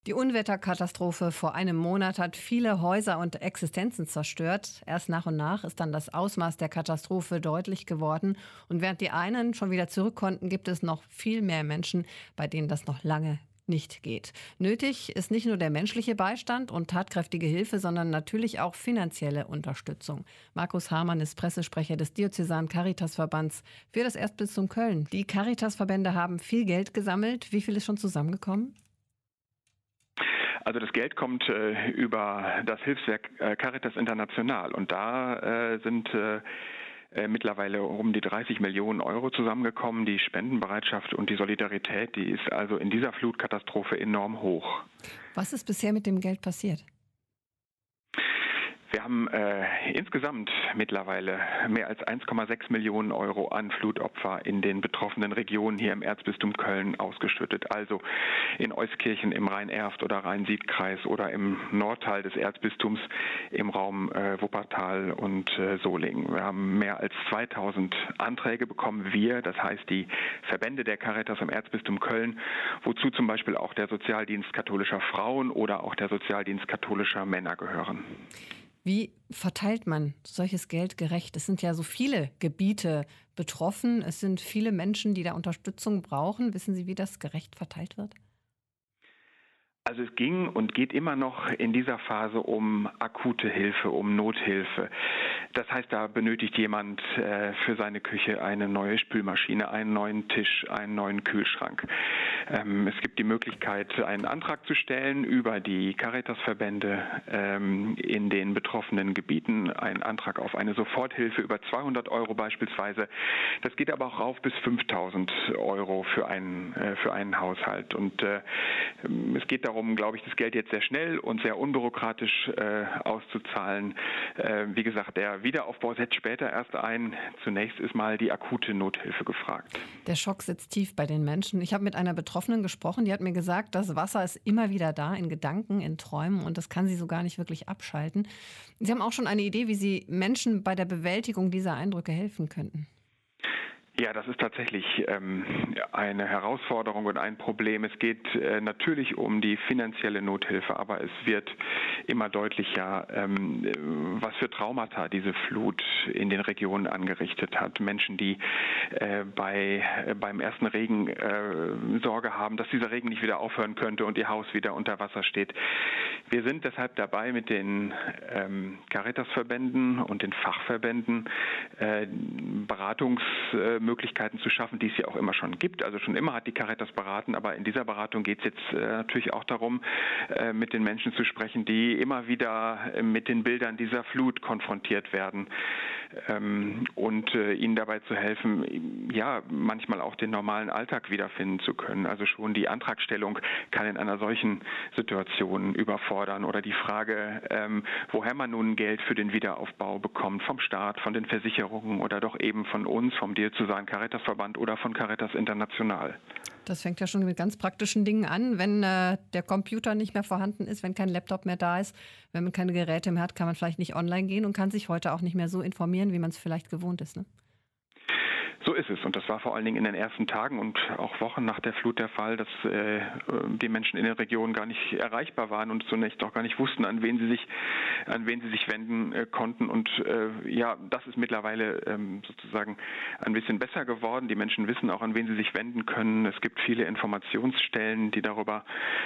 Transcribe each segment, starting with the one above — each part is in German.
Die Unwetterkatastrophe vor einem Monat hat viele Häuser und Existenzen zerstört. Erst nach und nach ist dann das Ausmaß der Katastrophe deutlich geworden. Und während die einen schon wieder zurück konnten, gibt es noch viel mehr Menschen, bei denen das noch lange nicht geht. Nötig ist nicht nur der menschliche Beistand und tatkräftige Hilfe, sondern natürlich auch finanzielle Unterstützung. Markus Hamann ist Pressesprecher des Diözesanen Caritasverbands für das Erzbistum Köln. Die Caritasverbände haben viel Geld gesammelt. Wie viel ist schon zusammengekommen? Also das Geld kommt über das Hilfswerk Caritas International und da sind mittlerweile um die 30 Millionen Euro zusammengekommen. Die Spendenbereitschaft und die Solidarität, die ist also in dieser Flutkatastrophe enorm hoch. Was ist bisher mit dem Geld passiert? Wir haben insgesamt mittlerweile mehr als 1,6 Millionen Euro an Flutopfer in den betroffenen Regionen hier im Erzbistum Köln ausgeschüttet. Also in Euskirchen im Rhein-Erft- oder Rhein-Sieg-Kreis oder im Nordteil des Erzbistums im Raum Wuppertal und Solingen. Wir haben mehr als 2000 Anträge bekommen. Das heißt die Verbände der Caritas im Erzbistum Köln, wozu zum Beispiel auch der Sozialdienst katholischer Frauen oder auch der Sozialdienst katholischer Männer gehören. Wie verteilt man solches Geld gerecht? Es sind ja so viele Gebiete betroffen. Es sind viele Menschen, die da Unterstützung brauchen. Wissen Sie, wie das gerecht verteilt wird? Also es ging und geht immer noch in dieser Phase um akute Hilfe, um Nothilfe. Das heißt, da benötigt jemand für seine Küche eine neue Spülmaschine, einen neuen Tisch, einen neuen Kühlschrank. Es gibt die Möglichkeit, einen Antrag zu stellen über die Caritasverbände in den betroffenen Gebieten, einen Antrag auf eine Soforthilfe über 200 Euro beispielsweise. Das geht aber auch rauf bis 5.000 Euro für einen Haushalt. Und es geht darum, glaube ich, das Geld jetzt sehr schnell und sehr unbürokratisch auszuzahlen. Wie gesagt, der Wiederaufbau setzt später erst ein. Zunächst ist mal die akute Nothilfe gefragt. Der Schock sitzt tief bei den Menschen. Ich habe mit einer Betroffenen gesprochen, die hat mir gesagt, das Wasser ist immer wieder da, in Gedanken, in Träumen, und das kann sie so gar nicht wirklich abschalten. Sie haben auch schon eine Idee, wie Sie Menschen bei der Bewältigung dieser Eindrücke helfen könnten? Ja, das ist tatsächlich eine Herausforderung und ein Problem. Es geht natürlich um die finanzielle Nothilfe, aber es wird immer deutlicher, was für Traumata diese Flut in den Regionen angerichtet hat. Menschen, die beim ersten Regen Sorge haben, dass dieser Regen nicht wieder aufhören könnte und ihr Haus wieder unter Wasser steht. Wir sind deshalb dabei, mit den Caritasverbänden und den Fachverbänden Beratungsmöglichkeiten zu schaffen, die es ja auch immer schon gibt. Also schon immer hat die Caritas beraten, aber in dieser Beratung geht es jetzt natürlich auch darum, mit den Menschen zu sprechen, die immer wieder mit den Bildern dieser Flut konfrontiert werden und ihnen dabei zu helfen, ja, manchmal auch den normalen Alltag wiederfinden zu können. Also schon die Antragstellung kann in einer solchen Situation überfordern oder die Frage, woher man nun Geld für den Wiederaufbau bekommt, vom Staat, von den Versicherungen oder doch eben von uns, vom Diözesanen Caritasverband oder von Caritas International. Das fängt ja schon mit ganz praktischen Dingen an. Wenn der Computer nicht mehr vorhanden ist, wenn kein Laptop mehr da ist, wenn man keine Geräte mehr hat, kann man vielleicht nicht online gehen und kann sich heute auch nicht mehr so informieren, wie man es vielleicht gewohnt ist, ne? So ist es. Und das war vor allen Dingen in den ersten Tagen und auch Wochen nach der Flut der Fall, dass die Menschen in den Regionen gar nicht erreichbar waren und zunächst auch gar nicht wussten, an wen sie sich wenden konnten. Und ja, das ist mittlerweile sozusagen ein bisschen besser geworden. Die Menschen wissen auch, an wen sie sich wenden können. Es gibt viele Informationsstellen, die darüber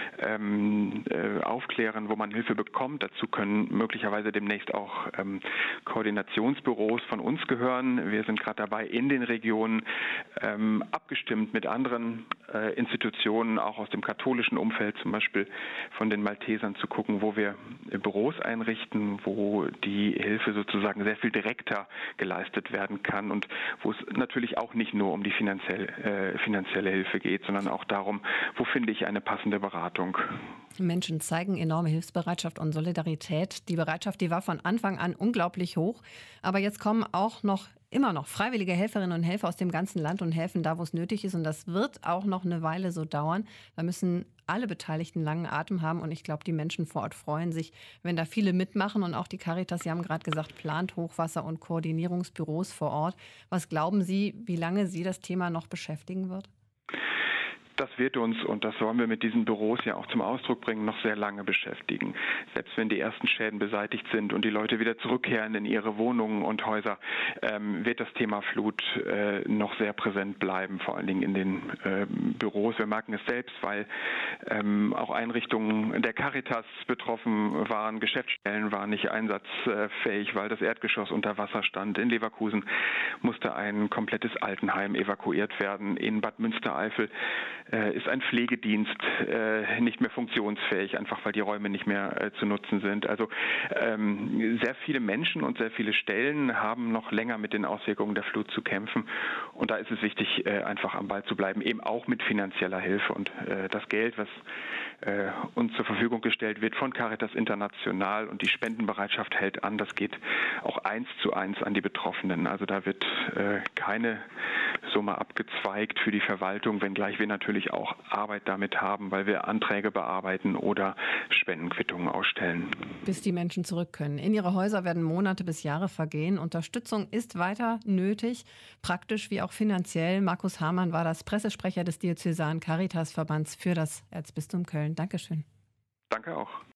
aufklären, wo man Hilfe bekommt. Dazu können möglicherweise demnächst auch Koordinationsbüros von uns gehören. Wir sind gerade dabei, in den Regionen abgestimmt mit anderen Institutionen, auch aus dem katholischen Umfeld, zum Beispiel von den Maltesern, zu gucken, wo wir Büros einrichten, wo die Hilfe sozusagen sehr viel direkter geleistet werden kann und wo es natürlich auch nicht nur um die finanzielle Hilfe geht, sondern auch darum, wo finde ich eine passende Beratung. Menschen zeigen enorme Hilfsbereitschaft und Solidarität. Die Bereitschaft, die war von Anfang an unglaublich hoch. Aber jetzt kommen auch immer noch freiwillige Helferinnen und Helfer aus dem ganzen Land und helfen da, wo es nötig ist. Und das wird auch noch eine Weile so dauern. Da müssen alle Beteiligten langen Atem haben. Und ich glaube, die Menschen vor Ort freuen sich, wenn da viele mitmachen. Und auch die Caritas, Sie haben gerade gesagt, plant Hochwasser- und Koordinierungsbüros vor Ort. Was glauben Sie, wie lange Sie das Thema noch beschäftigen wird? Das wird uns, und das wollen wir mit diesen Büros ja auch zum Ausdruck bringen, noch sehr lange beschäftigen. Selbst wenn die ersten Schäden beseitigt sind und die Leute wieder zurückkehren in ihre Wohnungen und Häuser, wird das Thema Flut noch sehr präsent bleiben, vor allen Dingen in den Büros. Wir merken es selbst, weil auch Einrichtungen der Caritas betroffen waren, Geschäftsstellen waren nicht einsatzfähig, weil das Erdgeschoss unter Wasser stand. In Leverkusen musste ein komplettes Altenheim evakuiert werden. In Bad Münstereifel ist ein Pflegedienst nicht mehr funktionsfähig, einfach weil die Räume nicht mehr zu nutzen sind. Also sehr viele Menschen und sehr viele Stellen haben noch länger mit den Auswirkungen der Flut zu kämpfen. Und da ist es wichtig, einfach am Ball zu bleiben, eben auch mit finanzieller Hilfe. Und das Geld, was uns zur Verfügung gestellt wird von Caritas International, und die Spendenbereitschaft hält an, das geht auch 1:1 an die Betroffenen. Also da wird keine Summe abgezweigt für die Verwaltung, wenngleich wir natürlich auch Arbeit damit haben, weil wir Anträge bearbeiten oder Spendenquittungen ausstellen. Bis die Menschen zurück können. In ihre Häuser werden Monate bis Jahre vergehen. Unterstützung ist weiter nötig, praktisch wie auch finanziell. Markus Hamann war das Pressesprecher des Diözesanen Caritasverbands für das Erzbistum Köln. Dankeschön. Danke auch.